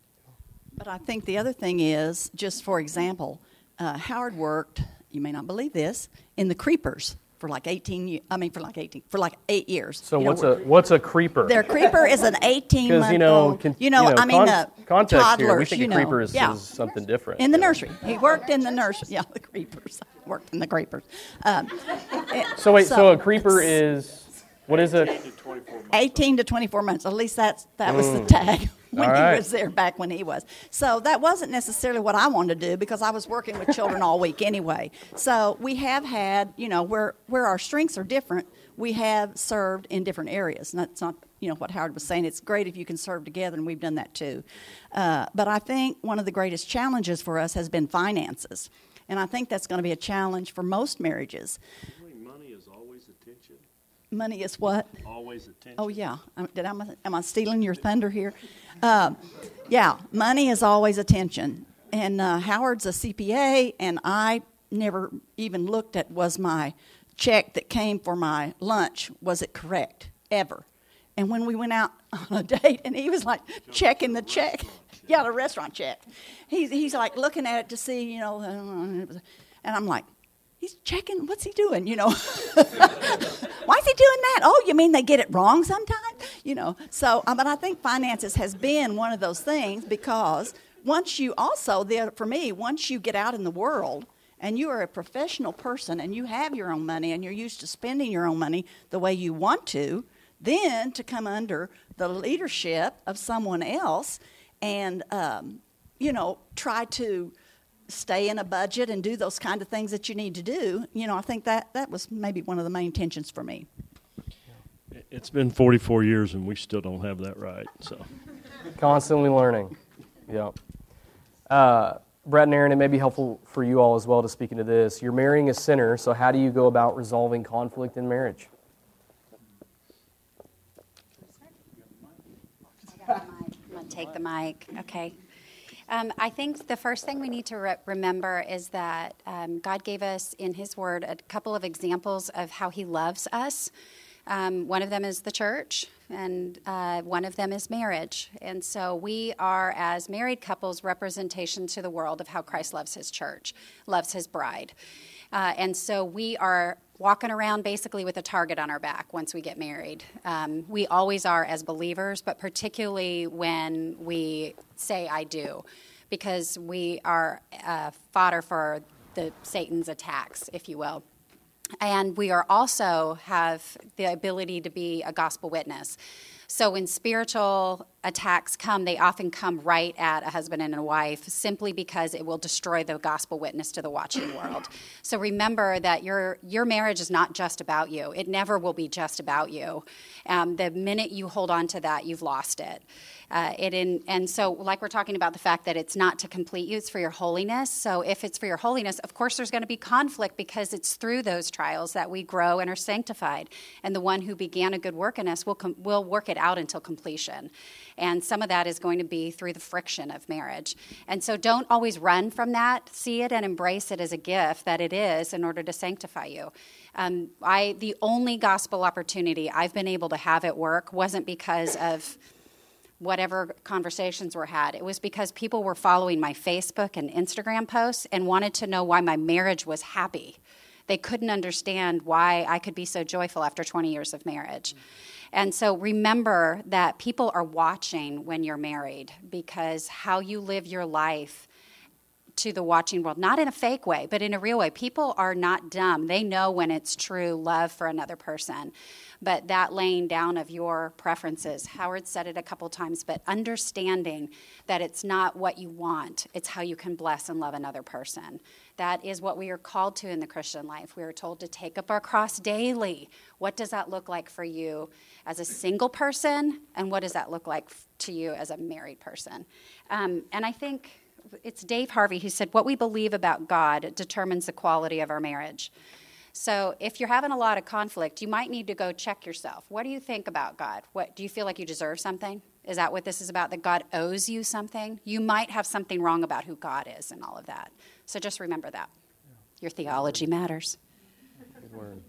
But I think the other thing is, just for example, uh, Howard worked, you may not believe this, in the Creepers for like eighteen years. I mean, for like eighteen, for like eight years. So, You know, what's a what's a creeper? Their creeper is an eighteen-month Because, you know, old. con- you know, I mean, con- uh, context toddlers. here, we think you a know, creeper is, yeah. is something different. In the nursery, he worked in the nursery. Yeah, the Creepers worked in the Creepers. Um, So wait, so, a creeper is what is it? eighteen to twenty-four months. At least that's that was the tag when All he right. was there, back when he was. So that wasn't necessarily what I wanted to do, because I was working with children all week anyway. So we have had, you know, where where our strengths are different, we have served in different areas. And that's not, you know, what Howard was saying. It's great if you can serve together, and we've done that too. Uh, but I think one of the greatest challenges for us has been finances. And I think that's going to be a challenge for most marriages. Money is always attention. Money is what? Always attention. Oh, yeah. Um, Did I, am I stealing your thunder here? Uh, yeah, money is always attention. And uh, Howard's a C P A, and I never even looked at, was my check that came for my lunch, was it correct, ever? And when we went out on a date, and he was like checking the check. Yeah, the restaurant check. He's, he's like looking at it to see, you know, and I'm like, he's checking, what's he doing, you know? Why is he doing that? Oh, you mean they get it wrong sometimes? you know. So, uh, but I think finances has been one of those things because once you also, the, for me, once you get out in the world and you are a professional person and you have your own money and you're used to spending your own money the way you want to, then to come under the leadership of someone else and, um, you know, try to stay in a budget and do those kind of things that you need to do, you know, I think that, that was maybe one of the main tensions for me. It's been forty-four years and we still don't have that right. So, Constantly learning. Yeah. Uh, Brad and Aaron, it may be helpful for you all as well to speak into this. You're marrying a sinner, so how do you go about resolving conflict in marriage? I'm going to take the mic. Okay. Um, I think the first thing we need to re- remember is that um, God gave us in His Word a couple of examples of how He loves us. Um, one of them is the church, and uh, one of them is marriage. And so we are, as married couples, representation to the world of how Christ loves His church, loves His bride. Uh, and so we are walking around basically with a target on our back once we get married. Um, we always are as believers, but particularly when we say I do, because we are uh, fodder for the Satan's attacks, if you will. And we are also have the ability to be a gospel witness. So when spiritual attacks come, they often come right at a husband and a wife simply because it will destroy the gospel witness to the watching world. So remember that your your marriage is not just about you. It never will be just about you. Um, the minute you hold on to that, you've lost it. Uh, it in, and so like we're talking about the fact that it's not to complete you, it's for your holiness. So if it's for your holiness, of course there's going to be conflict because it's through those trials that we grow and are sanctified. And the one who began a good work in us will com- will work it out until completion. And some of that is going to be through the friction of marriage. And so don't always run from that. See it and embrace it as a gift that it is in order to sanctify you. Um, I the only gospel opportunity I've been able to have at work wasn't because of whatever conversations were had. It was because people were following my Facebook and Instagram posts and wanted to know why my marriage was happy. They couldn't understand why I could be so joyful after twenty years of marriage. And so remember that people are watching when you're married because how you live your life to the watching world, not in a fake way, but in a real way. People are not dumb. They know when it's true love for another person. But that laying down of your preferences, Howard said it a couple times, but understanding that it's not what you want, it's how you can bless and love another person. That is what we are called to in the Christian life. We are told to take up our cross daily. What does that look like for you as a single person, and what does that look like to you as a married person? Um, and I think it's Dave Harvey who said, what we believe about God determines the quality of our marriage. So if you're having a lot of conflict, you might need to go check yourself. What do you think about God? What do you feel like you deserve something? Is that what this is about, that God owes you something? You might have something wrong about who God is and all of that. So just remember that. Your theology matters. Good word.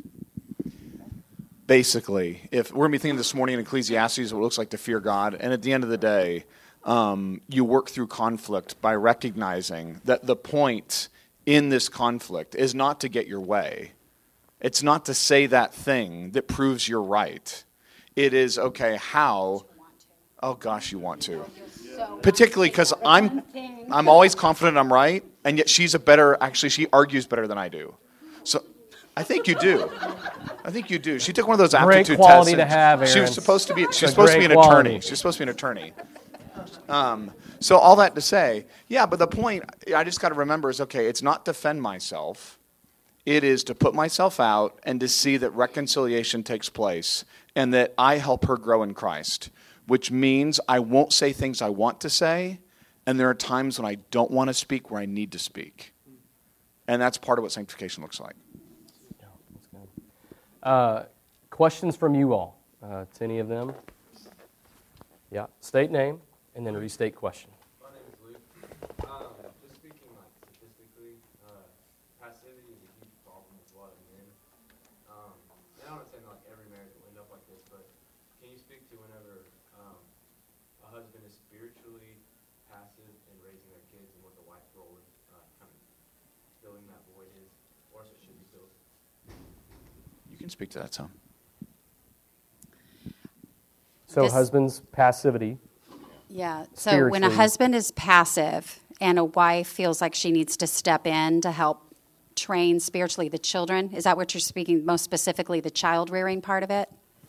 Basically, if we're going to be thinking this morning in Ecclesiastes what it looks like to fear God, and at the end of the day, um, you work through conflict by recognizing that the point in this conflict is not to get your way. It's not to say that thing that proves you're right. It is, okay, how? Oh, gosh, you want to. Particularly because I'm, I'm always confident I'm right, and yet she's a better, actually, she argues better than I do. So I think you do. I think you do. She took one of those Great aptitude quality tests. to have, She was Aaron. supposed to be, she It's was a supposed to be great an quality. attorney. She was supposed to be an attorney. Um, so all that to say, yeah, but the point I just got to remember is, okay, it's not defend myself. It is to put myself out and to see that reconciliation takes place and that I help her grow in Christ, which means I won't say things I want to say, and there are times when I don't want to speak where I need to speak. And that's part of what sanctification looks like. Yeah, that's good. Uh, questions from you all, uh, to any of them? Yeah, state name and then restate question. My name is Luke. Um, just speaking like statistically, uh, passivity is a huge problem with a lot of men. Um, and I'm not saying like every marriage will end up like this, but can you speak to whenever um, a husband is spiritually passive in raising their kids and what the wife's role is uh, kind of filling that void is, or if it should be filled? You can speak to that some. So This- husband's passivity. Yeah. So when a Spiritually. husband is passive and a wife feels like she needs to step in to help train spiritually the children, is that what you're speaking most specifically, the child rearing part of it?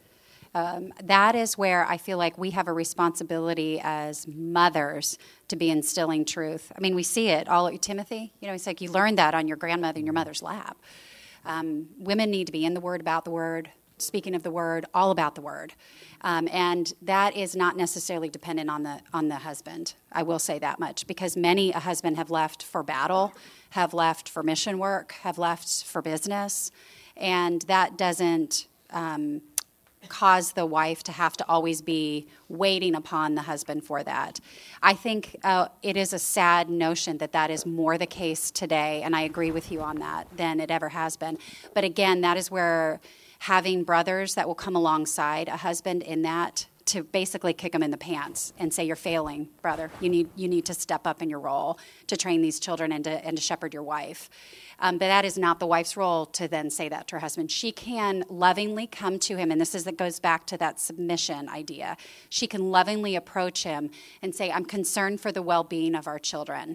Um, that is where I feel like we have a responsibility as mothers to be instilling truth. I mean, we see it all at Timothy. You know, it's like you learned that on your grandmother and your mother's lap. Um, women need to be in the Word, about the Word, speaking of the Word, all about the Word. Um, and that is not necessarily dependent on the on the husband. I will say that much, because many a husband have left for battle, have left for mission work, have left for business, and that doesn't um, cause the wife to have to always be waiting upon the husband for that. I think uh, it is a sad notion that that is more the case today, and I agree with you on that, than it ever has been. But again, that is where having brothers that will come alongside a husband in that to basically kick him in the pants and say, you're failing, brother. You need you need to step up in your role to train these children and to, and to shepherd your wife. Um, but that is not the wife's role to then say that to her husband. She can lovingly come to him, and this is that goes back to that submission idea. She can lovingly approach him and say, I'm concerned for the well-being of our children.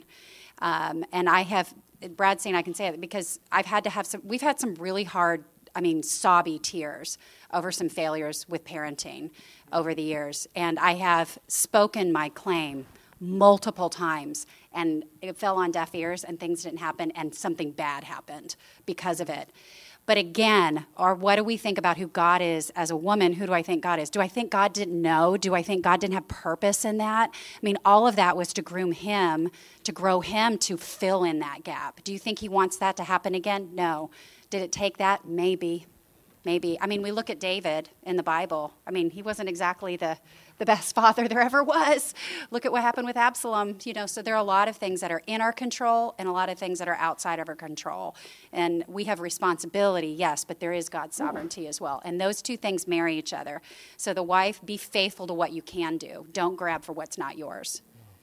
Um, and I have, Brad's saying I can say it because I've had to have some, we've had some really hard I mean, sobby tears over some failures with parenting over the years. And I have spoken my claim multiple times, and it fell on deaf ears, and things didn't happen, and something bad happened because of it. But again, or what do we think about who God is as a woman? Who do I think God is? Do I think God didn't know? Do I think God didn't have purpose in that? I mean, all of that was to groom him, to grow him, to fill in that gap. Do you think he wants that to happen again? No. Did it take that? Maybe. Maybe. I mean, we look at David in the Bible. I mean, he wasn't exactly the, the best father there ever was. Look at what happened with Absalom. You know, so there are a lot of things that are in our control and a lot of things that are outside of our control. And we have responsibility, yes, but there is God's sovereignty as well. And those two things marry each other. So the wife, be faithful to what you can do. Don't grab for what's not yours.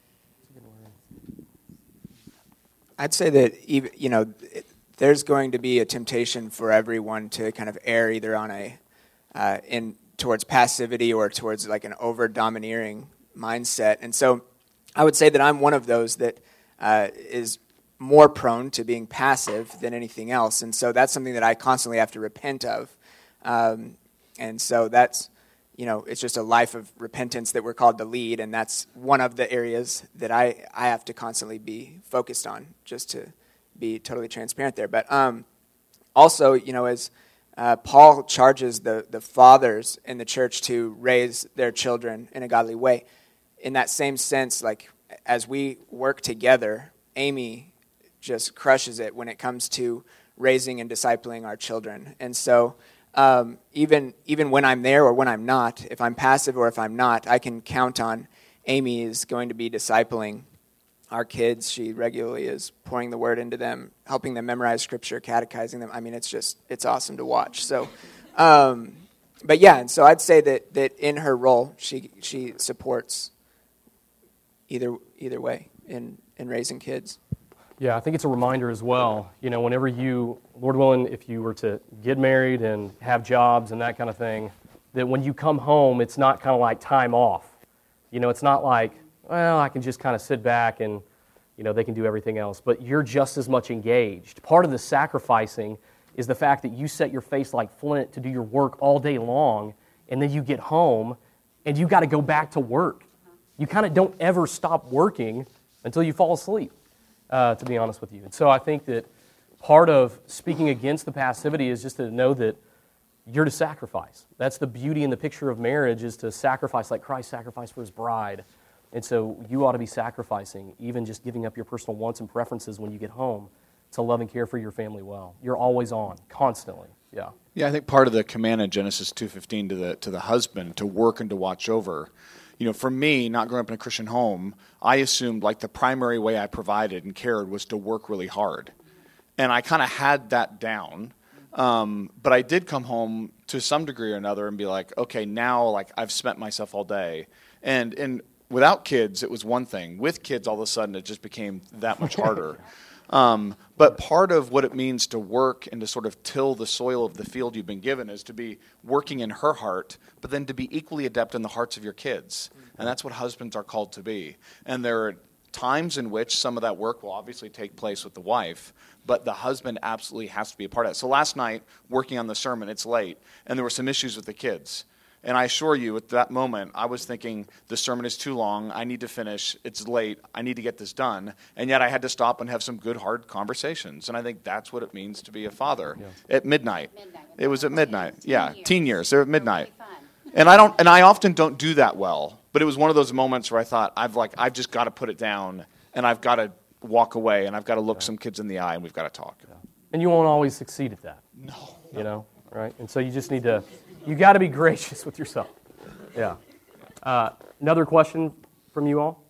I'd say that, even, you know, it, there's going to be a temptation for everyone to kind of err either on a uh, in towards passivity or towards like an over domineering mindset. And so I would say that I'm one of those that uh, is more prone to being passive than anything else. And so that's something that I constantly have to repent of. Um, and so that's, you know, it's just a life of repentance that we're called to lead. And that's one of the areas that I, I have to constantly be focused on, just to be totally transparent there. But um, also, you know, as uh, Paul charges the, the fathers in the church to raise their children in a godly way, in that same sense, like as we work together, Amy just crushes it when it comes to raising and discipling our children. And so um, even even when I'm there or when I'm not, if I'm passive or if I'm not, I can count on Amy is going to be discipling our kids. She regularly is pouring the word into them, helping them memorize scripture, catechizing them. I mean, it's just, it's awesome to watch. So, um, but yeah, and so I'd say that, that in her role, she she supports either either way in, in raising kids. Yeah, I think it's a reminder as well. You know, whenever you, Lord willing, if you were to get married and have jobs and that kind of thing, that when you come home, it's not kind of like time off. You know, it's not like, well, I can just kind of sit back and, you know, they can do everything else. But you're just as much engaged. Part of the sacrificing is the fact that you set your face like flint to do your work all day long, and then you get home, and you got to go back to work. You kind of don't ever stop working until you fall asleep, uh, to be honest with you. And so I think that part of speaking against the passivity is just to know that you're to sacrifice. That's the beauty and the picture of marriage, is to sacrifice like Christ sacrificed for his bride. And so you ought to be sacrificing, even just giving up your personal wants and preferences when you get home to love and care for your family well. You're always on, constantly. Yeah. Yeah, I think part of the command in Genesis two fifteen to the to the husband to work and to watch over. You know, for me, not growing up in a Christian home, I assumed like the primary way I provided and cared was to work really hard. And I kind of had that down. Um, but I did come home to some degree or another and be like, okay, now like I've spent myself all day. And and without kids, it was one thing. With kids, all of a sudden, it just became that much harder. Um, but part of what it means to work and to sort of till the soil of the field you've been given is to be working in her heart, but then to be equally adept in the hearts of your kids. And that's what husbands are called to be. And there are times in which some of that work will obviously take place with the wife, but the husband absolutely has to be a part of it. So last night, working on the sermon, it's late, and there were some issues with the kids. And I assure you, at that moment, I was thinking, the sermon is too long, I need to finish, it's late, I need to get this done. And yet I had to stop and have some good, hard conversations. And I think that's what it means to be a father. Yeah. At midnight. midnight. It was at midnight. Teen yeah, years. teen years. They're at midnight. Really and I don't, and I often don't do that well. But it was one of those moments where I thought, I've like, I've just got to put it down, and I've got to walk away, and I've got to look yeah. some kids in the eye, and we've got to talk. Yeah. And you won't always succeed at that. No. You know, right? And so you just need to, you got to be gracious with yourself. Yeah. Uh, another question from you all?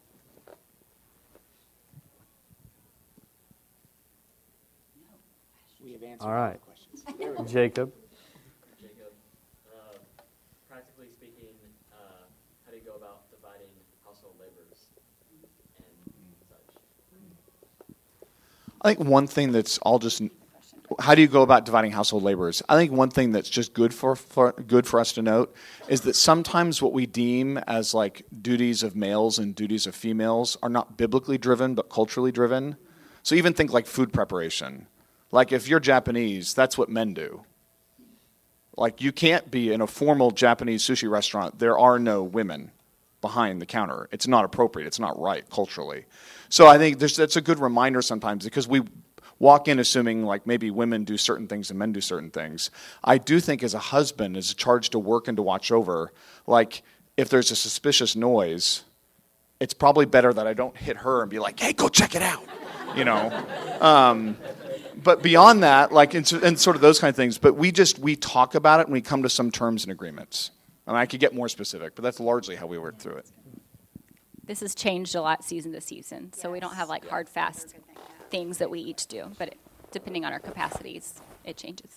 We have answered all right. questions. Jacob. Jacob, uh, practically speaking, uh, how do you go about dividing household labors and such? I think one thing that's all just, how do you go about dividing household laborers? I think one thing that's just good for, for good for us to note is that sometimes what we deem as like duties of males and duties of females are not biblically driven but culturally driven. So even think like food preparation. Like if you're Japanese, that's what men do. Like you can't be in a formal Japanese sushi restaurant. There are no women behind the counter. It's not appropriate. It's not right culturally. So I think there's, that's a good reminder sometimes because we walk in assuming like maybe women do certain things and men do certain things. I do think as a husband is charged to work and to watch over, like if there's a suspicious noise, it's probably better that I don't hit her and be like, hey, go check it out, you know. Um, but beyond that, like and, and sort of those kind of things, but we just, we talk about it and we come to some terms and agreements. And I could get more specific, but that's largely how we work through it. This has changed a lot season to season, so yes. we don't have like hard, fast things that we each do, but it, depending on our capacities, it changes.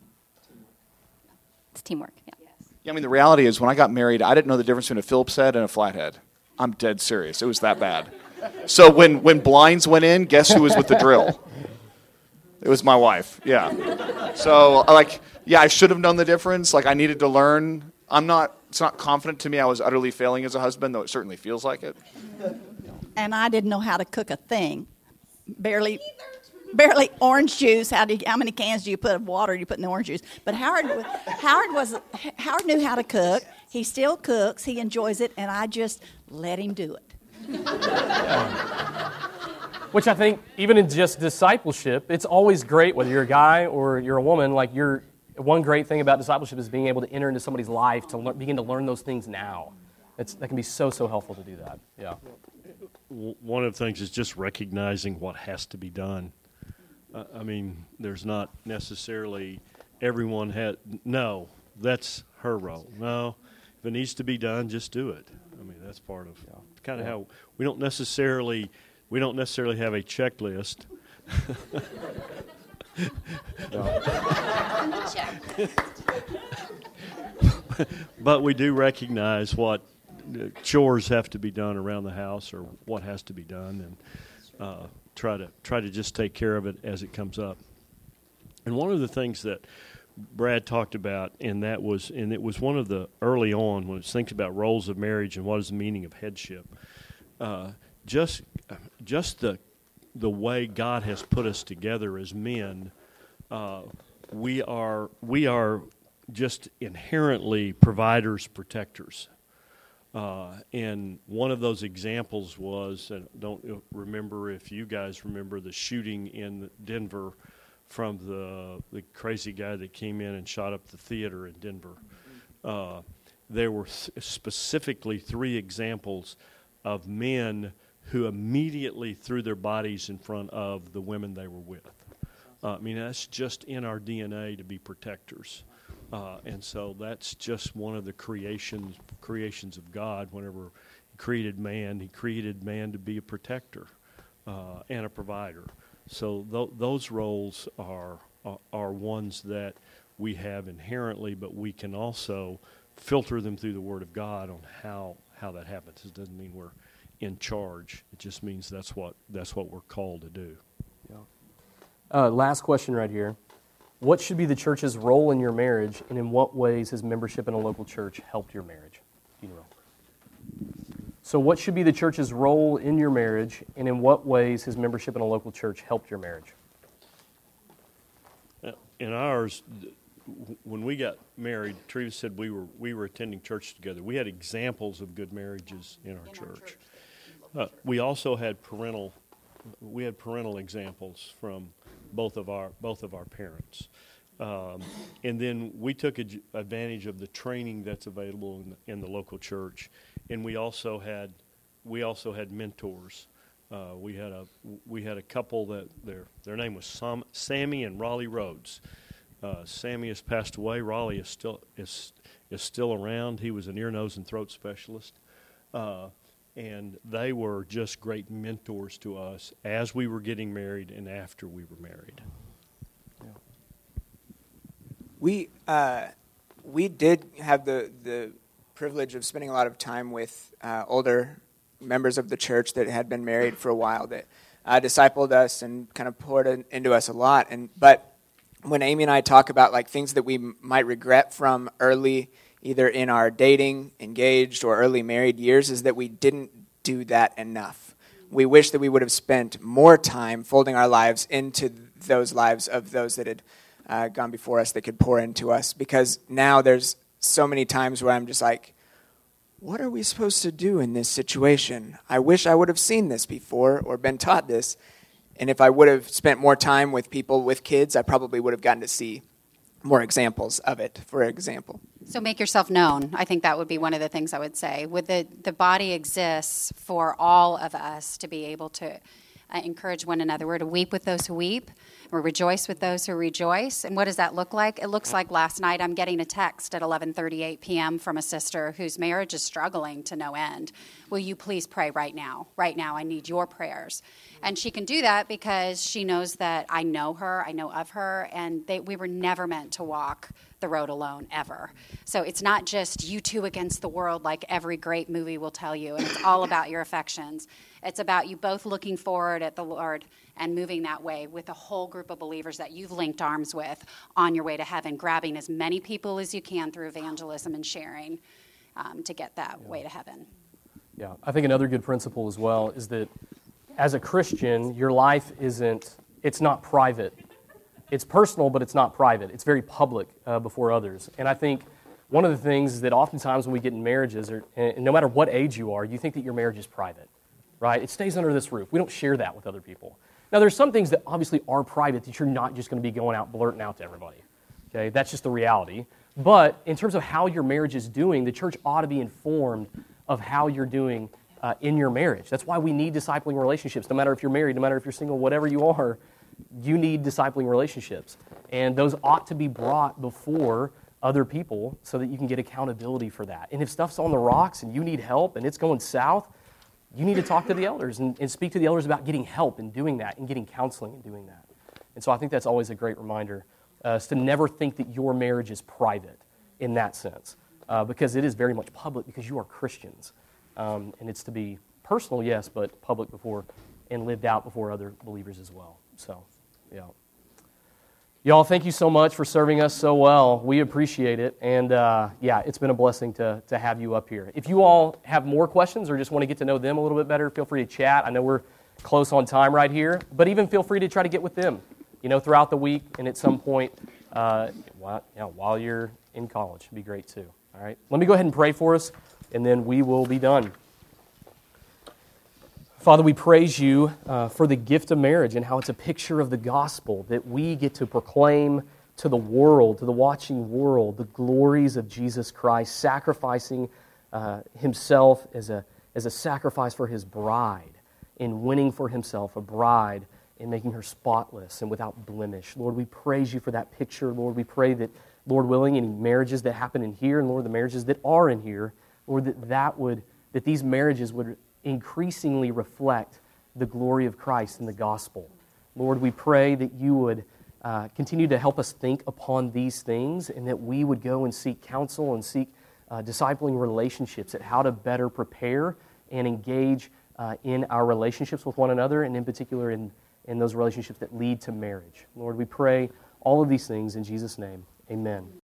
It's teamwork, yeah. Yes. Yeah, I mean, the reality is when I got married, I didn't know the difference between a Phillips head and a flathead. I'm dead serious. It was that bad. So when, when blinds went in, guess who was with the drill? It was my wife, yeah. So, like, yeah, I should have known the difference. Like, I needed to learn. I'm not, it's not confident to me I was utterly failing as a husband, though it certainly feels like it. And I didn't know how to cook a thing. Barely, barely orange juice. How do you, how many cans do you put of water? Do you put in the orange juice? But Howard, Howard was Howard knew how to cook. He still cooks. He enjoys it, and I just let him do it. Which I think, even in just discipleship, it's always great whether you're a guy or you're a woman. Like you're one great thing about discipleship is being able to enter into somebody's life to learn, begin to learn those things now. It's, that can be so so helpful to do that. Yeah. One of the things is just recognizing what has to be done. Uh, I mean, there's not necessarily everyone had, no, that's her role. No, if it needs to be done, just do it. I mean, that's part of yeah. kind of yeah. how we don't necessarily, we don't necessarily have a checklist. But we do recognize what chores have to be done around the house or what has to be done, and uh, try to try to just take care of it as it comes up. And one of the things that Brad talked about, and that was, and it was one of the early on when it thinks about roles of marriage and what is the meaning of headship. Uh, just just the the way God has put us together as men, uh, we are we are just inherently providers, protectors. Uh, and one of those examples was, and I don't remember if you guys remember the shooting in Denver from the the crazy guy that came in and shot up the theater in Denver. Uh, there were specifically three examples of men who immediately threw their bodies in front of the women they were with. Uh, I mean, that's just in our D N A to be protectors. Uh, and so that's just one of the creations creations of God. Whenever He created man, He created man to be a protector uh, and a provider. So th- those roles are, are are ones that we have inherently, but we can also filter them through the Word of God on how, how that happens. It doesn't mean we're in charge. It just means that's what that's what we're called to do. Yeah. Uh, last question right here. What should be the church's role in your marriage, and in what ways has membership in a local church helped your marriage? Funeral. So what should be the church's role in your marriage, and in what ways has membership in a local church helped your marriage? In ours, when we got married, Teresa said we were we were attending church together. We had examples of good marriages in our in church. Our church. Uh, we also had parental we had parental examples from both of our both of our parents, um, and then we took ad- advantage of the training that's available in the, in the local church, and we also had we also had mentors. Uh, we had a we had a couple that their their name was Sam, Sammy and Raleigh Rhodes. Uh, Sammy has passed away. Raleigh is still is is still around. He was an ear, nose, and throat specialist. Uh, And they were just great mentors to us as we were getting married and after we were married. Yeah. We uh, we did have the, the privilege of spending a lot of time with uh, older members of the church that had been married for a while, that uh, discipled us and kind of poured in, into us a lot. And but when Amy and I talk about like things that we m- might regret from early, either in our dating, engaged, or early married years, is that we didn't do that enough. We wish that we would have spent more time folding our lives into those lives of those that had uh, gone before us that could pour into us, because now there's so many times where I'm just like, what are we supposed to do in this situation? I wish I would have seen this before or been taught this, and if I would have spent more time with people with kids, I probably would have gotten to see more examples of it, for example. So make yourself known. I think that would be one of the things I would say. With the, the body exists for all of us to be able to uh, encourage one another. We're to weep with those who weep. We're rejoice with those who rejoice. And what does that look like? It looks like last night I'm getting a text at eleven thirty-eight p.m. from a sister whose marriage is struggling to no end. Will you please pray right now? Right now, I need your prayers. And she can do that because she knows that I know her, I know of her, and they, we were never meant to walk the road alone, ever. So it's not just you two against the world like every great movie will tell you, and it's all about your affections. It's about you both looking forward at the Lord and moving that way with a whole group of believers that you've linked arms with on your way to heaven, grabbing as many people as you can through evangelism and sharing um, to get that yeah. way to heaven. Yeah, I think another good principle as well is that as a Christian, your life isn't, it's not private. It's personal, but it's not private. It's very public uh, before others. And I think one of the things is that oftentimes when we get in marriages, or, and no matter what age you are, you think that your marriage is private, right? It stays under this roof. We don't share that with other people. Now, there's some things that obviously are private that you're not just going to be going out blurting out to everybody, okay? That's just the reality. But in terms of how your marriage is doing, the church ought to be informed of how you're doing uh, in your marriage. That's why we need discipling relationships. No matter if you're married, no matter if you're single, whatever you are, you need discipling relationships. And those ought to be brought before other people so that you can get accountability for that. And if stuff's on the rocks and you need help and it's going south, you need to talk to the elders and, and speak to the elders about getting help and doing that and getting counseling and doing that. And so I think that's always a great reminder, uh, is to never think that your marriage is private in that sense, uh, because it is very much public because you are Christians. Um, and it's to be personal, yes, but public before and lived out before other believers as well. So, yeah. Y'all, thank you so much for serving us so well. We appreciate it. And, uh, yeah, it's been a blessing to, to have you up here. If you all have more questions or just want to get to know them a little bit better, feel free to chat. I know we're close on time right here. But even feel free to try to get with them, you know, throughout the week and at some point uh, while, you know, while you're in college. It'd be great, too. All right? Let me go ahead and pray for us, and then we will be done. Father, we praise you uh, for the gift of marriage and how it's a picture of the gospel that we get to proclaim to the world, to the watching world, the glories of Jesus Christ, sacrificing uh, himself as a, as a sacrifice for his bride, in winning for himself a bride and making her spotless and without blemish. Lord, we praise you for that picture. Lord, we pray that, Lord willing, any marriages that happen in here, and Lord, the marriages that are in here, Lord, that, that, would, that these marriages would increasingly reflect the glory of Christ in the gospel. Lord, we pray that you would uh, continue to help us think upon these things and that we would go and seek counsel and seek uh, discipling relationships at how to better prepare and engage uh, in our relationships with one another, and in particular in, in those relationships that lead to marriage. Lord, we pray all of these things in Jesus' name. Amen.